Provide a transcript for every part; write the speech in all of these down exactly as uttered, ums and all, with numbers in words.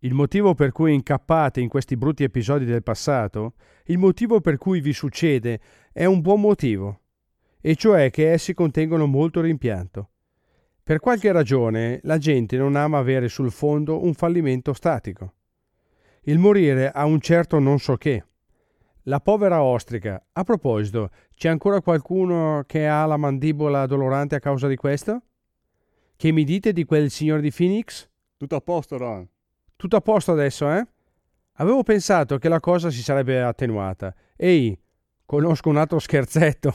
Il motivo per cui incappate in questi brutti episodi del passato, il motivo per cui vi succede, è un buon motivo, e cioè che essi contengono molto rimpianto. Per qualche ragione la gente non ama avere sul fondo un fallimento statico. Il morire ha un certo non so che. La povera ostrica. A proposito, c'è ancora qualcuno che ha la mandibola dolorante a causa di questo? Che mi dite di quel signore di Phoenix? Tutto a posto, Ron. Tutto a posto adesso, eh? Avevo pensato che la cosa si sarebbe attenuata. Ehi, conosco un altro scherzetto.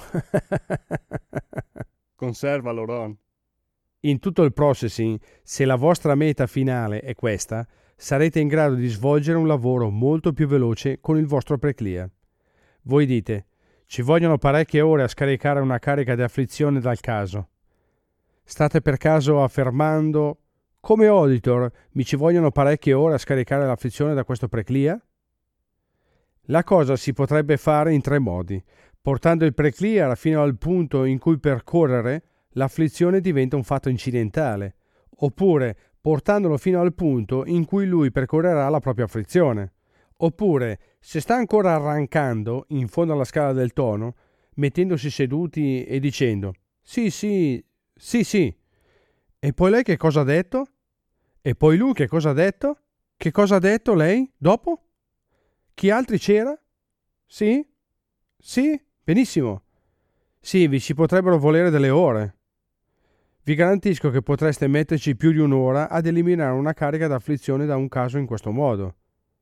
Conservalo, Ron. In tutto il processing, se la vostra meta finale è questa, sarete in grado di svolgere un lavoro molto più veloce con il vostro pre-clear. Voi dite, ci vogliono parecchie ore a scaricare una carica di afflizione dal caso. State per caso affermando, come auditor mi ci vogliono parecchie ore a scaricare l'afflizione da questo pre-clear? La cosa si potrebbe fare in tre modi, portando il pre-clear fino al punto in cui percorrere l'afflizione diventa un fatto incidentale, oppure portandolo fino al punto in cui lui percorrerà la propria afflizione, oppure, se sta ancora arrancando in fondo alla scala del tono, mettendosi seduti e dicendo «Sì, sì, sì, sì». E poi lei che cosa ha detto? E poi lui che cosa ha detto? Che cosa ha detto lei dopo? Chi altri c'era? Sì? Sì? Benissimo. Sì, vi ci potrebbero volere delle ore. Vi garantisco che potreste metterci più di un'ora ad eliminare una carica d'afflizione da un caso in questo modo.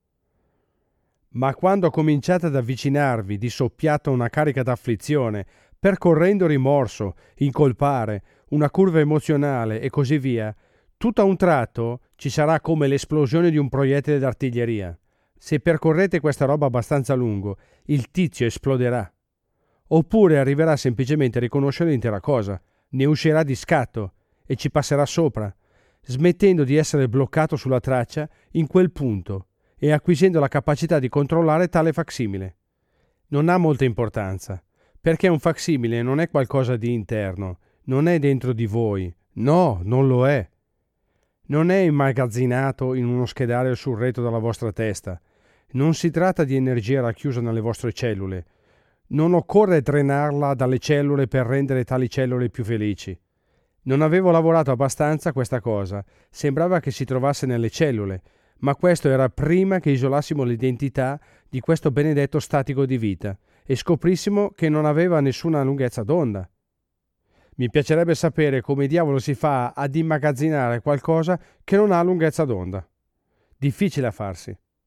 Ma quando cominciate ad avvicinarvi di soppiatto a una carica d'afflizione, percorrendo rimorso, incolpare, una curva emozionale e così via, tutto a un tratto ci sarà come l'esplosione di un proiettile d'artiglieria. Se percorrete questa roba abbastanza a lungo, il tizio esploderà. Oppure arriverà semplicemente a riconoscere l'intera cosa, ne uscirà di scatto e ci passerà sopra, smettendo di essere bloccato sulla traccia in quel punto e acquisendo la capacità di controllare tale facsimile. Non ha molta importanza, perché un facsimile non è qualcosa di interno, non è dentro di voi, no, non lo è. Non è immagazzinato in uno schedario sul retro della vostra testa. Non si tratta di energia racchiusa nelle vostre cellule. Non occorre drenarla dalle cellule per rendere tali cellule più felici. Non avevo lavorato abbastanza a questa cosa. Sembrava che si trovasse nelle cellule, ma questo era prima che isolassimo l'identità di questo benedetto statico di vita e scoprissimo che non aveva nessuna lunghezza d'onda. Mi piacerebbe sapere come diavolo si fa ad immagazzinare qualcosa che non ha lunghezza d'onda. Difficile a farsi.